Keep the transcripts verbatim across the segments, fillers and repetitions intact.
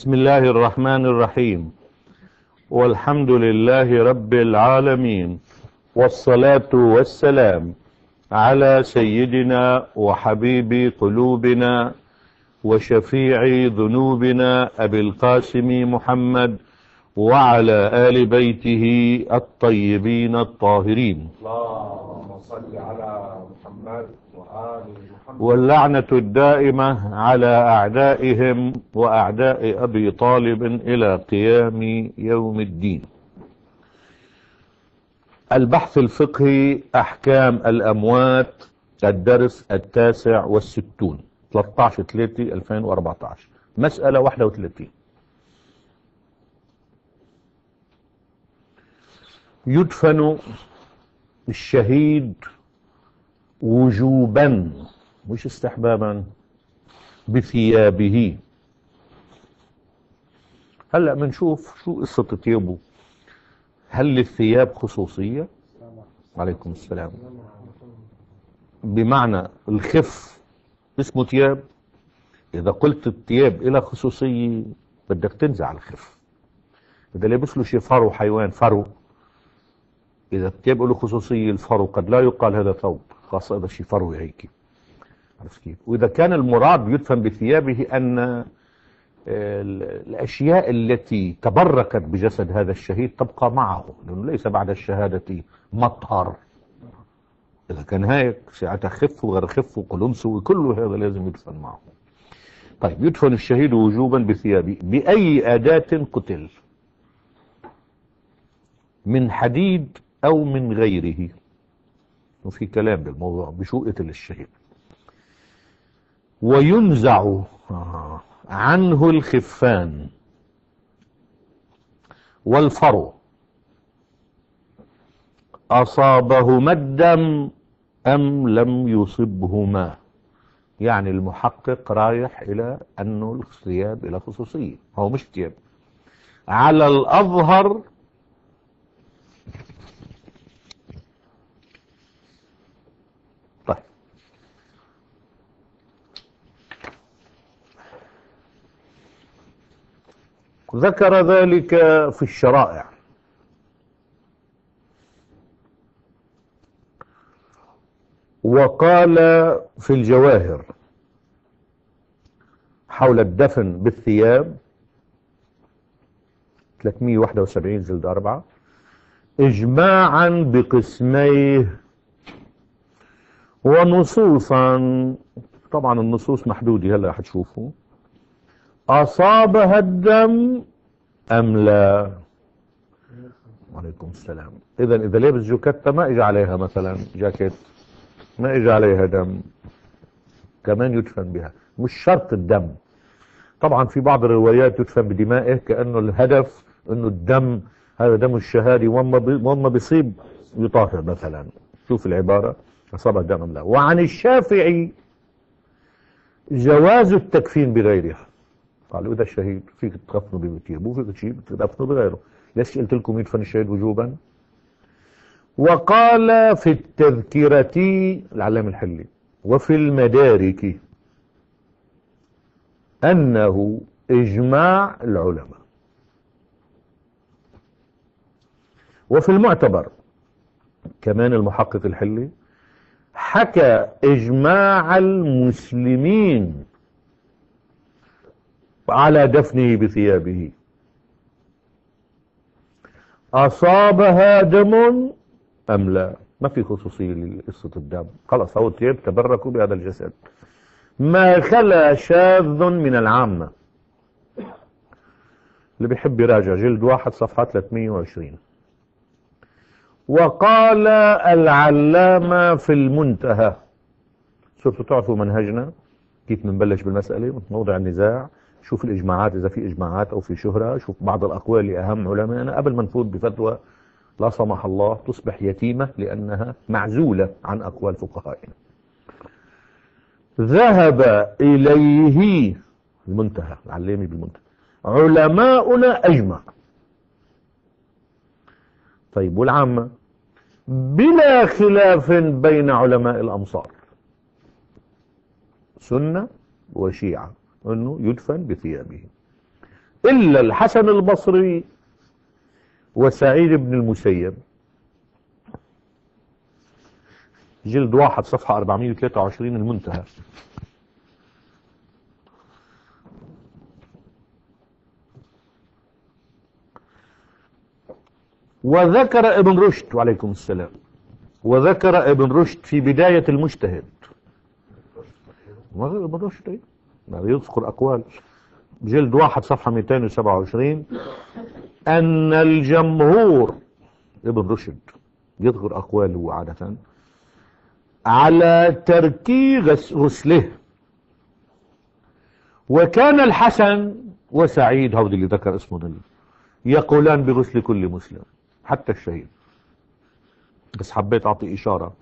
بسم الله الرحمن الرحيم، والحمد لله رب العالمين، والصلاة والسلام على سيدنا وحبيب قلوبنا وشفيع ذنوبنا أبي القاسم محمد وعلى آل بيته الطيبين الطاهرين، اللهم صل على محمد وآل محمد. واللعنة الدائمة على أعدائهم وأعداء أبي طالب إلى قيام يوم الدين. البحث الفقهي أحكام الأموات، الدرس التاسع والستون، ثلاثة عشر ثلاثة ألفين وأربعة عشر، مسألة واحد وثلاثين. يدفن الشهيد وجوبا مش استحبابا بثيابه. هلأ منشوف شو قصة ثيابه. هل للثياب خصوصية؟ عليكم السلام. بمعنى الخف اسمه ثياب. إذا قلت الثياب إلى خصوصية بدك تنزع الخف. إذا لابس له شيء فرو، حيوان فرو، إذا الثياب له خصوصية، الفرو قد لا يقال هذا ثوب، خاصة إذا شيء فروي هيك. عرفت كيف؟ وإذا كان المراد يدفن بثيابه أن الأشياء التي تبركت بجسد هذا الشهيد تبقى معه، لأنه ليس بعد الشهادة مطهر. إذا كان هيك ساعتها خف وغير خف وقلنس وكل هذا لازم يدفن معه. طيب، يدفن الشهيد وجوبا بثيابه. بأي أداة قتل؟ من حديد أو من غيره؟ وفي كلام بالموضوع بشو قتل الشهيد. وينزع عنه الخفان والفرو أصابهما الدم أم لم يصبهما. يعني المحقق رايح إلى أنه الثياب إلى خصوصية، هو مش ثياب على الأظهر. طيب، ذكر ذلك في الشرائع، وقال في الجواهر حول الدفن بالثياب ثلاثمئة وواحد وسبعين جلد أربعة إجماعا بقسميه ونصوصا. طبعا النصوص محدودة هلا حتشوفوا. أصابها الدم أم لا؟ وعليكم السلام. إذا إذا لابس جوكتة ما إجا عليها مثلا جاكيت، ما إجا عليها دم، كمان يدفن بها. مش شرط الدم. طبعا في بعض الروايات يدفن بدمائه، كأنه الهدف أنه الدم هذا دم الشهادة، وما بيصيب يطهر مثلا. شوف العبارة، أصابها الدم أم لا. وعن الشافعي جواز التكفين بغيرها. قالوا إذا الشهيد فيك تدفنه بثيابه وفيك شيء تدفنه بغيره. ليش قلت لكم يدفن الشهيد وجوبا؟ وقال في التذكرة العلامة الحلي وفي المدارك أنه إجماع العلماء. وفي المعتبر كمان المحقق الحلي حكى إجماع المسلمين على دفنه بثيابه. أصابها دم أم لا؟ ما في خصوصية لقصة الدم، خلاص هو الثياب تبركوا بهذا الجسد. ما خلا شاذ من العامة. اللي بيحب يراجع جلد واحد صفحة ثلاثمئة وعشرين. وقال العلامة في المنتهى. صرتوا تعرفوا منهجنا كيف بنبلش بالمسألة، موضع النزاع، شوف الإجماعات إذا في إجماعات أو في شهرة، شوف بعض الأقوال لأهم علمائنا قبل ما نفوت بفتوى لا سمح الله تصبح يتيمة لأنها معزولة عن أقوال فقهائنا. ذهب إليه المنتهى، علمي بالمنتهى، علماؤنا أجمع. طيب والعامة؟ بلا خلاف بين علماء الأمصار، سنة وشيعة، أنه يدفن بثيابه. إلا الحسن البصري وسعيد بن المسيب. جلد واحد صفحة أربعمائة وثلاثة وعشرين المنتهى. وذكر ابن رشد وعليكم السلام، وذكر ابن رشد في بداية المجتهد، ابن رشد يذكر أقوال، جلد واحد صفحة مئتين وسبعة وعشرين، أن الجمهور، ابن رشد يذكر أقواله عادة، على ترك غسله، وكان الحسن وسعيد هذا اللي ذكر اسمه دل يقولان بغسل كل مسلم حتى الشهيد. بس حبيت أعطي إشارة.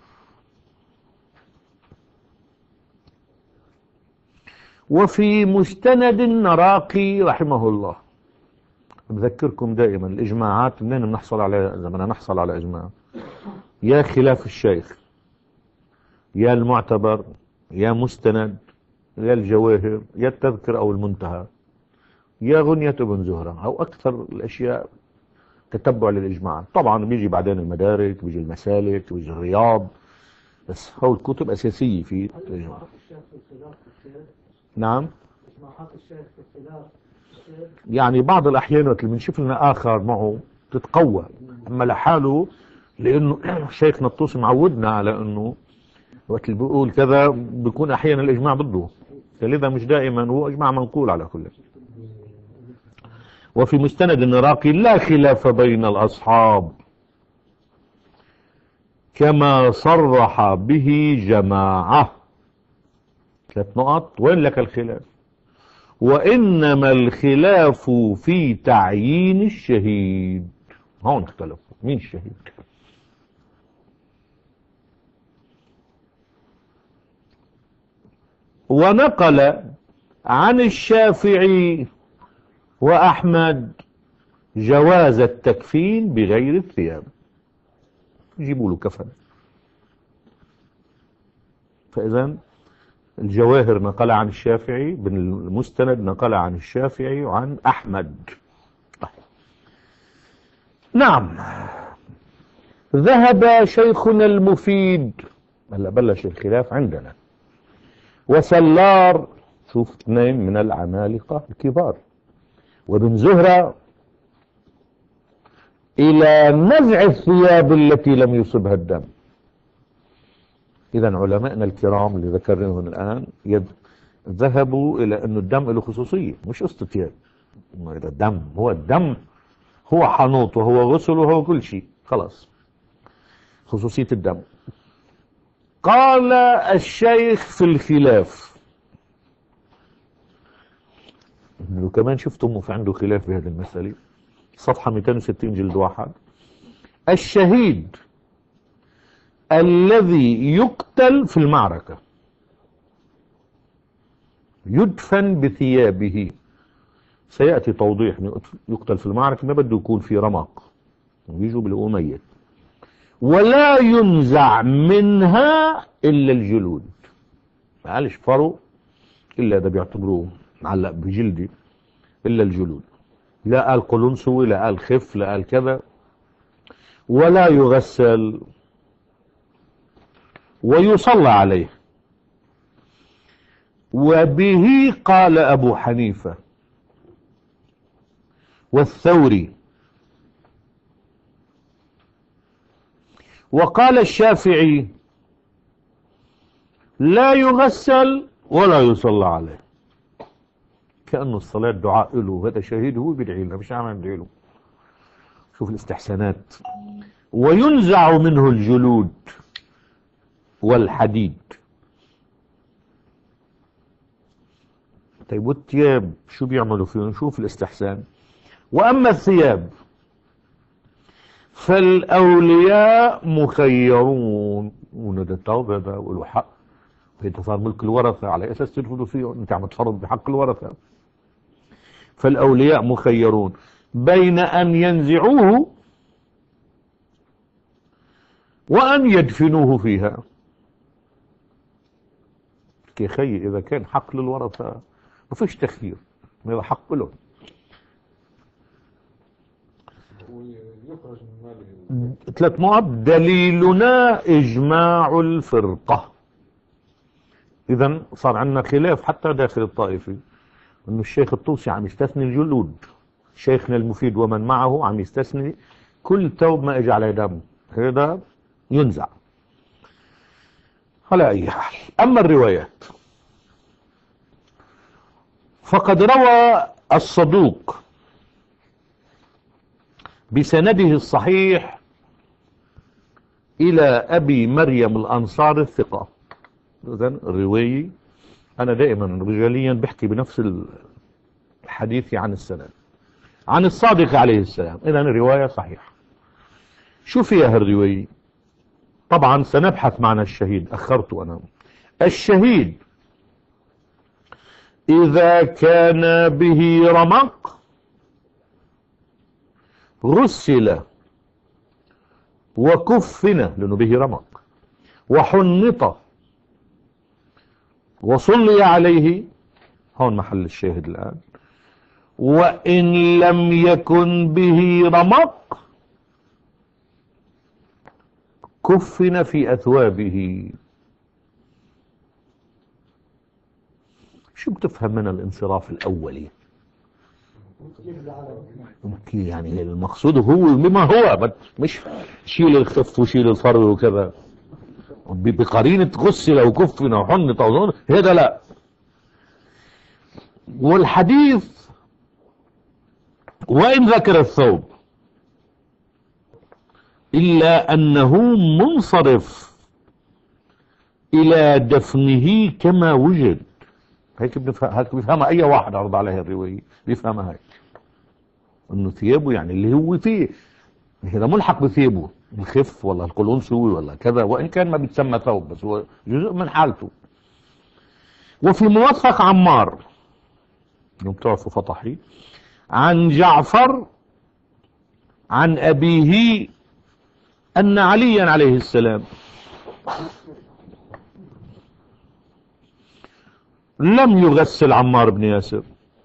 وفي مستند النراقي رحمه الله، بذكركم دائما الإجماعات منين بنحصل على، إذا بدنا نحصل على إجماع، يا خلاف الشيخ، يا المعتبر، يا مستند، يا الجواهر، يا التذكر أو المنتهى، يا غنية ابن زهرة، أو أكثر الأشياء تتبع للإجماع. طبعا بيجي بعدين المدارك، بيجي المسالك، بيجي الرياض، بس هو الكتب أساسية في الإجماع. نعم، يعني بعض الأحيان وقت اللي بنشوف لنا آخر معه تتقوى، أما لحاله لأنه الشيخ نطوس معودنا على أنه وقت اللي بيقول كذا بيكون أحيانا الإجماع ضده، فلذا مش دائما هو إجماع منقول على كل. وفي مستند النراقي لا خلاف بين الأصحاب كما صرح به جماعة. ثلاث نقط، وين لك الخلاف؟ وإنما الخلاف في تعيين الشهيد. هون اختلفوا، مين الشهيد؟ ونقل عن الشافعي وأحمد جواز التكفين بغير الثياب، يجيبوا له كفن. فإذا الجواهر نقل عن الشافعي، بن المستند نقل عن الشافعي وعن أحمد. نعم. ذهب شيخنا المفيد، هلا بلش الخلاف عندنا، وسلار، شوف اثنين من العمالقة الكبار، وابن زهرة، إلى نزع الثياب التي لم يصبها الدم. إذا علماءنا الكرام اللي ذكرناهم الآن يد ذهبوا إلى أنه الدم له خصوصية، مش قصة ثياب. إذا الدم هو الدم، هو حنوط وهو غسل وهو كل شيء، خلاص خصوصية الدم. قال الشيخ في الخلاف، لو كمان شفتم في عنده خلاف بهذه المسألة، صفحة مئتين وستين جلد واحد، الشهيد الذي يقتل في المعركة يدفن بثيابه. سيأتي توضيح، يقتل في المعركة ما بده يكون في رمق، بيجوا بيلاقوه ميت، ولا ينزع منها إلا الجلود. معلش فرو إلا ده بيعتبروه معلق بجلدي، إلا الجلود، لا قال قلنسوي، لا قال خف، لا قال كذا. ولا يغسل ويصلى عليه. وبه قال أبو حنيفة والثوري، وقال الشافعي لا يغسل ولا يصلى عليه، كأنه الصلاة دعاء له، هذا شهيد هو بيدعي له، مش عم يدعي له. شوف الاستحسانات. وينزع منه الجلود والحديد. طيب والثياب شو بيعملوا فيهم؟ شوف الاستحسان. وأما الثياب فالأولياء مخيرون، وده التوب هذا وله حق، فإنت صار ملك الورثة، على أساس تنفذوا فيه، أنت عم تفرض بحق الورثة. فالأولياء مخيرون بين أن ينزعوه وأن يدفنوه فيها. كي خي إذا كان حق للورثة ما فيش تخيير، هذا حق له. ويخرج من ماله. ثلاث نقط. دليلنا إجماع الفرقة. إذا صار عندنا خلاف حتى داخل الطائفة، إنه الشيخ الطوسي عم يستثني الجلود، شيخنا المفيد ومن معه عم يستثني كل ثوب ما اجى على دم، هذا ينزع على أي حال. أما الروايات فقد روى الصدوق بسنده الصحيح إلى أبي مريم الأنصار الثقة. إذن الرواية أنا دائما رجاليا بحكي بنفس الحديث عن السند عن الصادق عليه السلام. إذن الرواية صحيحة. شو فيها الرواية؟ طبعا سنبحث معنى الشهيد، أخرت أنا. الشهيد إذا كان به رمق غسل وكفن، لأنه به رمق، وحنط وصلي عليه، هون محل الشاهد الآن. وإن لم يكن به رمق كفن في أثوابه. شو بتفهم من الانصراف الأولي؟ يعني المقصود هو بما هو، مش شيل الخف وشيل الفرو وكذا بقرينة غسل وكفن وحنط وظن، هذا لا. والحديث وإن ذكر الثوب إلا أنه منصرف إلى دفنه كما وجد. هيك بنفهم، هيك بيفهمها أي واحد عرض عليه الرواية بيفهمها هيك، إنه ثيابه يعني اللي هو فيه، هذا ملحق بثيابه، الخف ولا القلنسوي ولا كذا، وإن كان ما بيتسمى ثوب بس هو جزء من حالته. وفي موثق عمار انتم بتعرفوا فطحي عن جعفر عن أبيه أن عليا عليه السلام لم يغسل عمار بن ياسر،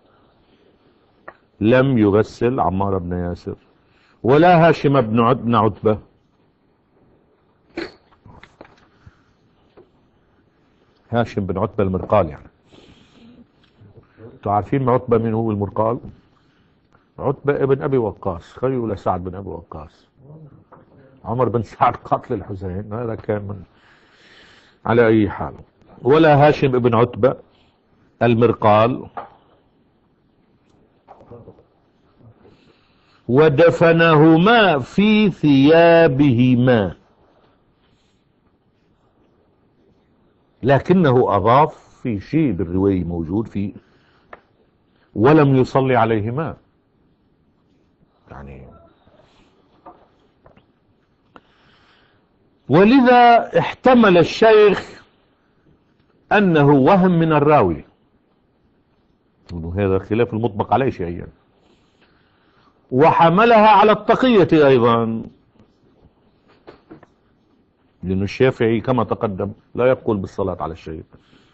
لم يغسل عمار بن ياسر ولا هاشم بن عتبة. هاشم بن عتبة المرقال، يعني انتوا عارفين عتبة من هو المرقال؟ عتبة ابن أبي وقاص، خليل سعد بن أبي وقاص. عمر بن سعد قتل الحسين، هذا كان من على أي حال. ولا هاشم بن عتبة المرقال. ودفنهما في ثيابهما، لكنه أضاف في شيء بالرواية موجود فيه ولم يصلي عليهما، يعني ولذا احتمل الشيخ أنه وهم من الراوي، هذا خلاف المطبق عليه شيئا، وحملها على التقية أيضا، لأن الشافعي كما تقدم لا يقول بالصلاة على الشهيد.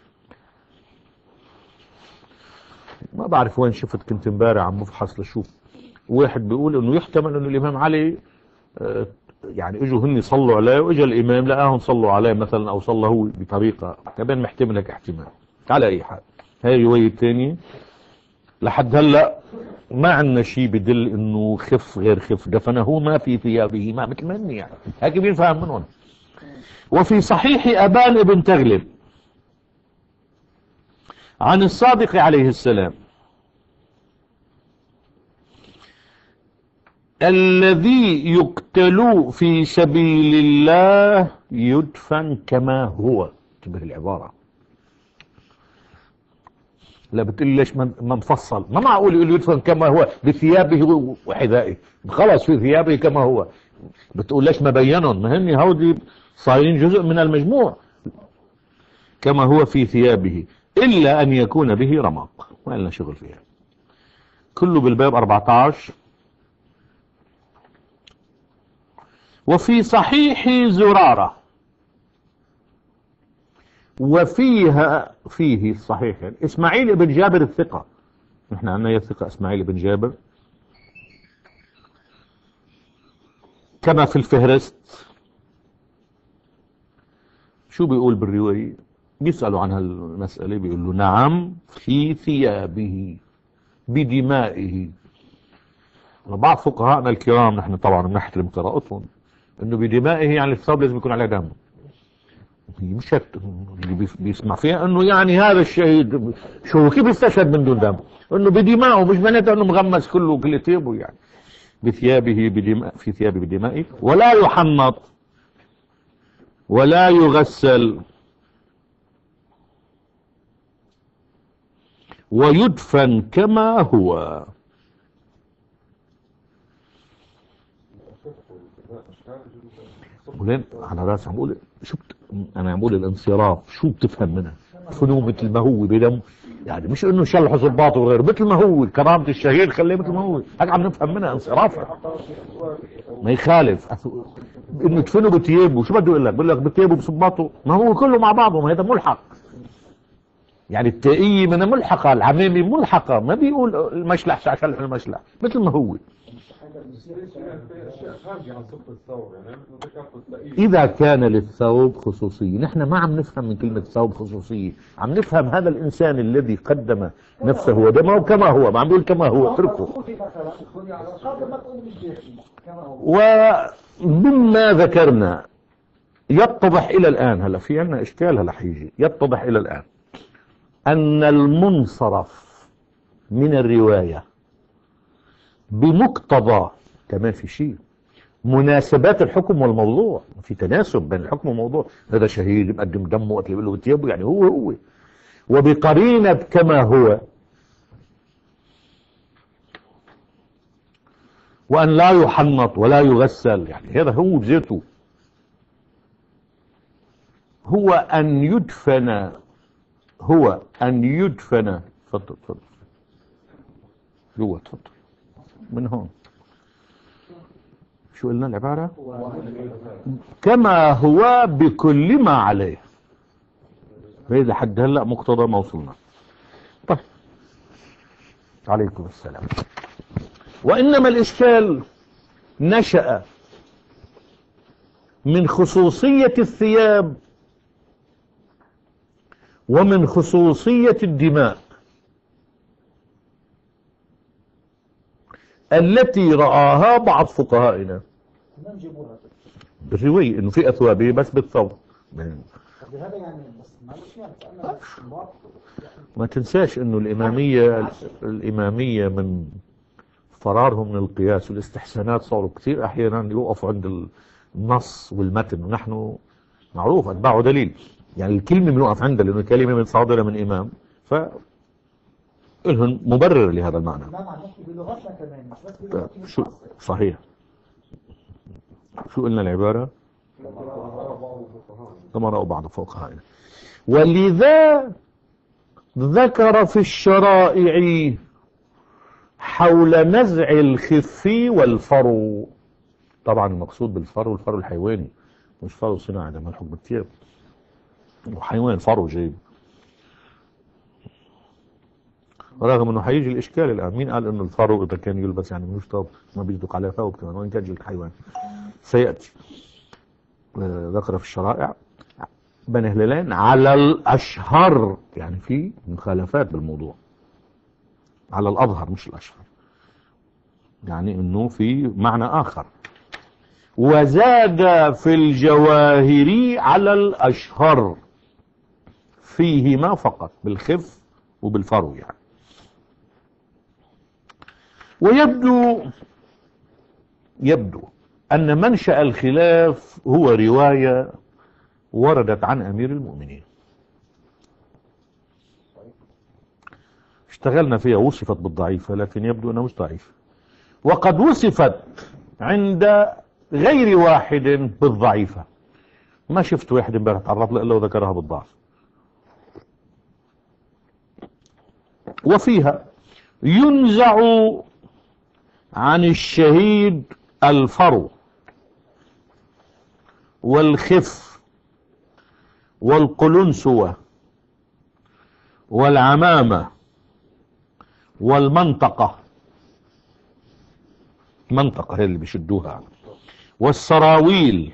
ما بعرف وين شفت، كنت امبارح عم بفحص لشوف واحد بيقول انه يحتمل انه الامام علي اه يعني اجوا هن صلوا عليه واجا الامام لقاهم صلوا عليه مثلا، او صلى هو بطريقه، كمان محتمل لك احتمال. على اي حال هاي الروايه الثانيه لحد هلا ما عندنا شيء بدل انه خف غير خف، دفنه ما في ثيابه ما، مثل ما هن يعني هيك بينفهم منهم. وفي صحيح ابان بن تغلب عن الصادق عليه السلام الذي يقتل في سبيل الله يدفن كما هو. انتبه العبارة، لا بتقول ليش ما مفصل؟ ما معقول يقول يدفن كما هو بثيابه وحذائه، خلص في ثيابه كما هو، بتقول ليش ما بينهم؟ ما هن هودي صايرين جزء من المجموع. كما هو في ثيابه إلا أن يكون به رمق، ما لنا شغل فيها. كله بالباب أربعة عشر. وفي صحيح زرارة، وفيها فيه صحيح إسماعيل بن جابر الثقة، نحن عندنا الثقة إسماعيل بن جابر، كما في الفهرست. شو بيقول بالرواية؟ بيسألوا عن هالمسألة، بيقول له نعم في ثيابه بدمائه. بعض فقهاءنا الكرام نحن طبعا بنحترم قراءتهم انه بدمائه يعني الثوب لازم يكون عليه دم. هي مش هيك اللي بيسمع فيها انه يعني هذا الشهيد شو كيف استشهد من دون دم، انه بدمائه مش معناته انه مغمس كله كل ثيابه يعني. بثيابه بدماء في ثيابه بدمائه، ولا يحنط ولا يغسل ويدفن كما هو. ولين على راسي عم بقول شو بت... انا عم بقول الانصراف شو بتفهم منها؟ فنو مثل ما هو بدم، يعني مش انه شلح ظباطه وغيره، مثل ما هو كرامة الشهيد خليه مثل ما هو، هيك عم نفهم منها انصرافها. ما يخالف انه تفنوا بثيابه، شو بده يقول لك؟ بقول لك بثيابه بصباطه، ما هو كله مع بعضه، ما هذا ملحق. يعني التائية من ملحقة، العمامي ملحقة، ما بيقول المشلح شلح المشلح مثل ما هو. إذا كان للثوب خصوصية، نحن ما عم نفهم من كلمة ثوب خصوصية، عم نفهم هذا الإنسان الذي قدم نفسه ودمه كما هو، ما عم بيقول كما هو اتركه. ومما ذكرنا يتضح إلى الآن، هلا في عنا إشكال هلا حيجي، يتضح إلى الآن أن المنصرف من الرواية بمقتضى كمان في شيء مناسبات الحكم والموضوع، في تناسب بين الحكم والموضوع. هذا شهيد مقدم دمه وقت له بثيابه يعني هو هو، وبقرينة كما هو، وأن لا يحنط ولا يغسل، يعني هذا هو بذاته هو أن يدفن، هو أن يدفن. تفضل تفضل جوا تفضل من هون. شو قلنا العبارة؟ كما هو بكل ما عليه. هذا حد هلأ مقتضى ما وصلنا. طيب عليكم السلام. وإنما الإشكال نشأ من خصوصية الثياب ومن خصوصية الدماء التي رآها بعض فقهائنا بالرواية انه في اثوابه بس بالثوب. ما تنساش انه الامامية الامامية من فرارهم من القياس والاستحسانات صاروا كثير احيانا يوقفوا عند النص والمتن، ونحن معروف اتباع دليل، يعني الكلمة بنوقف عندها لانه كلمة من صادرة من امام، ف لهم مبرر لهذا المعنى. شو صحيح. شو قلنا العبارة؟ كما رأوا بعض فقهائنا. ولذا ذكر في الشرائع حول نزع الخف والفرو. طبعا المقصود بالفرو الفرو الحيواني، مش فرو صناعي، ده ملحوق بالثياب، وحيوان فرو جيب. رغم انه حيجي الاشكال الان، مين قال انه الفرو اذا كان يلبس يعني مش طب ما بيصدق عليه ثوب كمان وان كان جلد حيوان؟ سياتي. آه ذكر في الشرائع بين هلالين على الاشهر، يعني في مخالفات بالموضوع، على الاظهر مش الاشهر، يعني انه في معنى اخر. وزاد في الجواهر على الاشهر فيهما فقط، بالخف وبالفرو يعني. ويبدو يبدو أن منشأ الخلاف هو رواية وردت عن أمير المؤمنين اشتغلنا فيها، وصفت بالضعيفة لكن يبدو أنها مش ضعيفة، وقد وصفت عند غير واحد بالضعيفة. ما شفت واحد امبارح تعرض له إلا وذكرها بالضعف. وفيها ينزع عن الشهيد الفرو والخف والقلنسوة والعمامة والمنطقة، منطقة هي اللي بيشدوها، والسراويل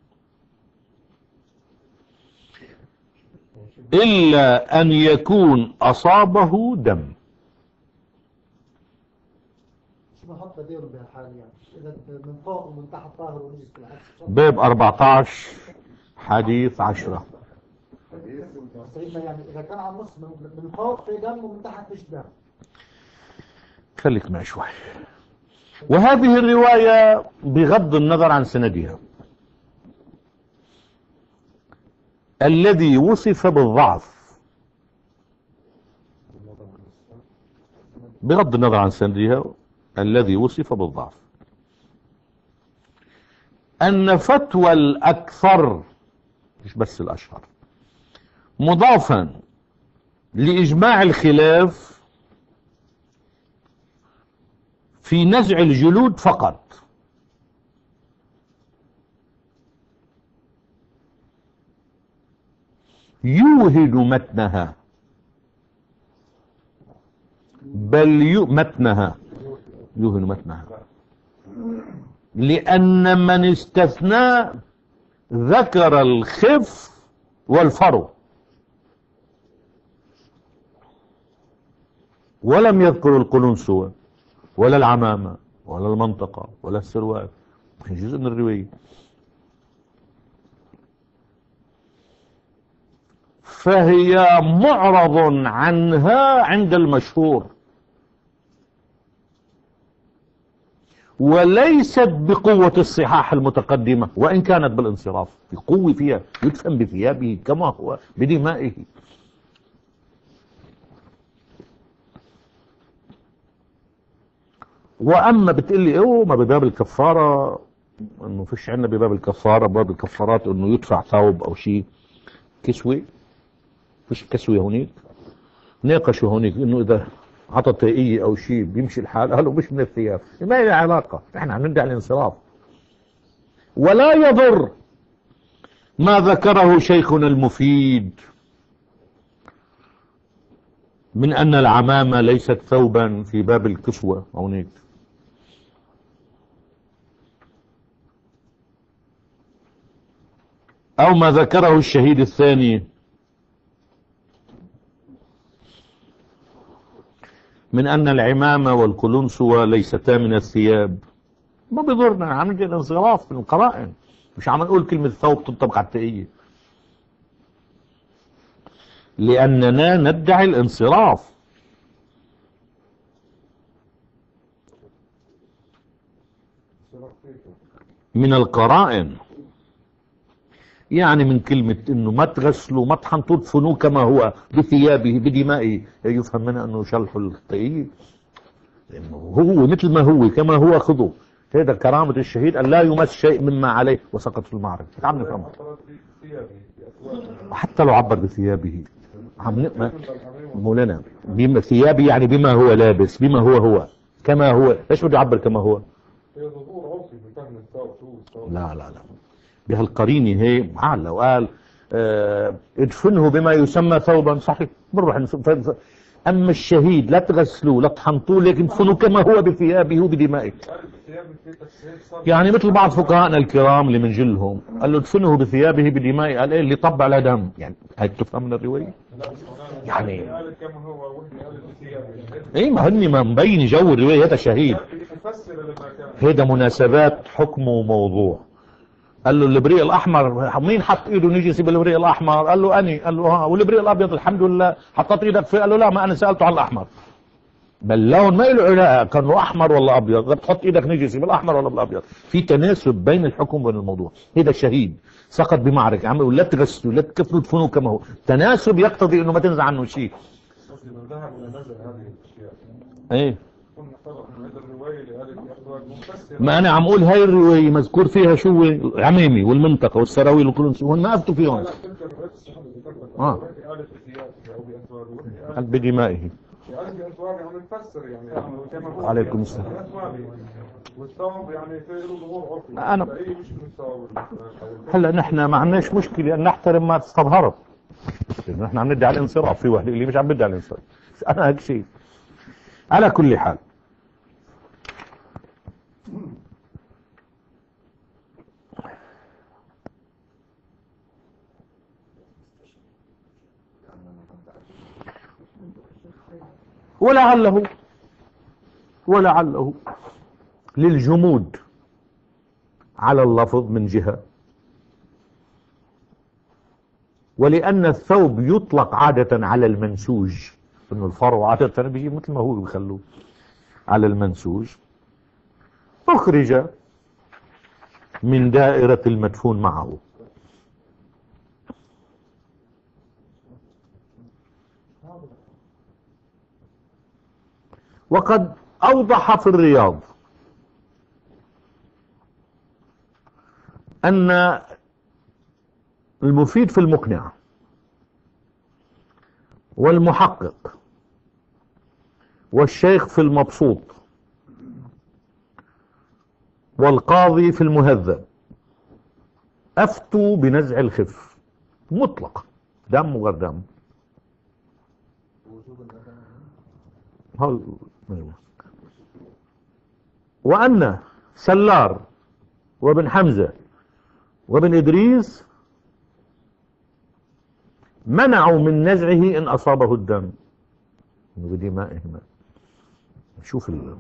إلا أن يكون أصابه دم. شو بحط ديره بهالحال يعني؟ إذا من فوق ومن تحت طاهر ونجس بالعكس. باب أربعة عشر حديث عشرة. سيدنا يعني إذا كان على النص من فوق في دم ومن تحت مش دم. خليك معي شوي. وهذه الرواية بغض النظر عن سندها الذي وصف بالضعف، بغض النظر عن سندها الذي وصف بالضعف، أن فتوى الأكثر مش بس الأشهر مضافا لإجماع الخلاف في نزع الجلود فقط، يوهن متنها، بل يو متنها يوهن متنها، لأن من استثنى ذكر الخف والفرو ولم يذكر القلنسوة ولا العمامة ولا المنطقة ولا السروال، جزء من الرواية. فهي معرض عنها عند المشهور، وليست بقوة الصحاح المتقدمة وإن كانت بالانصراف، بقوة فيها، يدفن بثيابه كما هو بدمائه. وأما بتقلي اوه ما بباب الكفارة، انه فيش عندنا بباب الكفارة باب الكفارات انه يدفع ثوب او شيء كسوة، فيش كسوة هونيك. ناقشوا هونيك انه اذا عطى تائية او شيء بيمشي الحال، قالوا مش من الثياب، ما لها علاقة، احنا عم ندعي الانصراف. ولا يضر ما ذكره شيخنا المفيد من ان العمامة ليست ثوبا في باب الكسوة هونيك. او ما ذكره الشهيد الثاني من ان العمامة والقلنسوة ليستا من الثياب. ما بيضرنا، عم نجي الانصراف من القرائن، مش عم نقول كلمة ثوب تنطبق على التقية، لاننا ندعي الانصراف. من القرائن يعني من كلمة انه ما تغسلوا ما تحنطوا تدفنوه كما هو بثيابه بدمائه، يفهم منها انه شلحوا التقية، لانه هو مثل ما هو كما هو خذوا. هذا كرامة الشهيد ان لا يمس شيء مما عليه وسقط في المعركة. عم نفهم حتى لو عبر بثيابه، عم نقمة مولانا بما ثيابه يعني بما هو لابس، بما هو هو كما هو. ليش بده يعبر كما هو؟ لا لا لا بهالقرينة هي معال. لو قال اه ادفنه بما يسمى ثوبا صحيح بنروح. اما الشهيد لا تغسلوه لا تحنطوه، لكن ادفنوا كما هو بثيابه وبدمائه. يعني مثل بعض فقهاءنا الكرام اللي منجلهم قال له ادفنه بثيابه بدمائه، قال ايه اللي طب على دم، يعني هاي تفهم من الرواية يعني. ايه ما هني ما مبين جو الرواية. هذا شهيد، هذا مناسبات حكمه موضوع. قال له الابريق الاحمر مين حط ايده نجسي بالابريق الاحمر؟ قال له اني. قال له ها. والابريق الابيض الحمد لله حطيت ايدك فيه؟ قال له لا ما انا سالته عن الاحمر. بل لون ما له علاقه كان له احمر ولا ابيض، بتحط ايدك نجسي بالاحمر ولا بالابيض، في تناسب بين الحكم وبين الموضوع. هذا الشهيد سقط بمعركه، عم يقول لا تغسلوا لا تكفنوا تدفنوا كما هو، تناسب يقتضي انه ما تنزع عنه شيء. ايه ما انا عم اقول هاي الرواية مذكور فيها شو؟ عميمي والمنطقة والسراويل والقلنسوة، وهن ما افتوا فيهم. اه بدمائه. عليكم السلام. انا هلا نحن ما عندناش مشكلة ان نحترم ما تستظهره، نحن عم ندعي الانصراف. في واحد اللي مش عم بدعي الانصراف، انا هيك شيء. على كل حال ولعله ولعله للجمود على اللفظ من جهة، ولأن الثوب يطلق عادة على المنسوج، إنه الفرو عادة بيجي مثل ما هو بيخلوه على المنسوج، أخرج من دائرة المدفون معه. وقد أوضح في الرياض أن المفيد في المقنع والمحقق والشيخ في المبسوط والقاضي في المهذب أفتوا بنزع الخف مطلق، دم وغير دم. وأن سلار وابن حمزة وابن إدريس منعوا من نزعه إن أصابه الدم بدمائهما. شوف ال...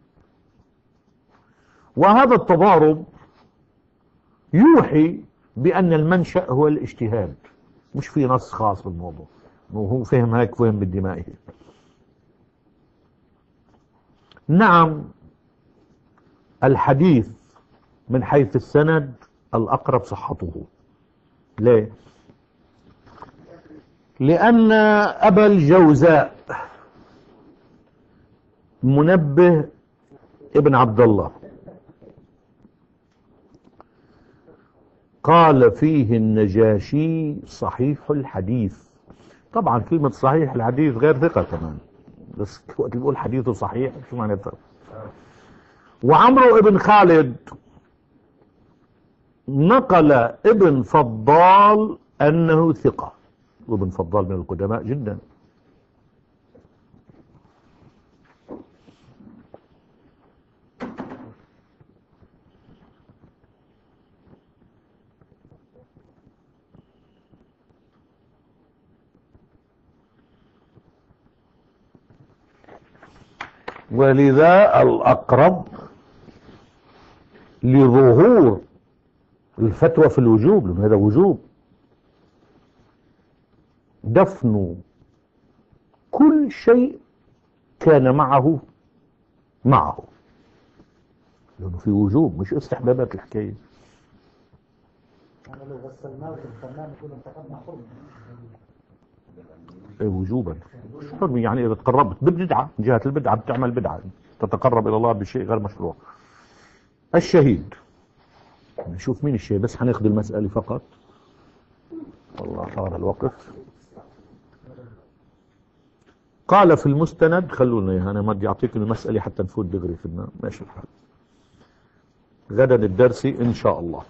وهذا التضارب يوحي بأن المنشأ هو الاجتهاد، مش في نص خاص بالموضوع، وهو فهم هيك فهم بالدمائه. نعم الحديث من حيث السند الأقرب صحته. ليه؟ لأن أبا الجوزاء منبه ابن عبد الله قال فيه النجاشي صحيح الحديث. طبعا كلمة صحيح الحديث غير ثقة كمان، بس وقت بيقول حديثه صحيح شو معناتها. وعمرو ابن خالد نقل ابن فضال أنه ثقة، وابن فضال من القدماء جدا. ولذا الأقرب لظهور الفتوى في الوجوب، لأن هذا وجوب دفن كل شيء كان معه معه، لأنه في وجوب مش استحبابات الحكاية. أنا لو غسلناه في الفنان يكون انتقدنا حرمة. إيه وجوبا، حرمة يعني إذا تقربت بالبدعة من جهة البدعة بتعمل بدعة، تتقرب إلى الله بشيء غير مشروع. الشهيد، نشوف مين الشهيد، بس حناخذ المسألة فقط والله طال الوقت. قال في المستند، خلونا أنا ما بدي أعطيك المسألة حتى نفوت دغري في النار، ماشي الحال. غدا الدرس إن شاء الله.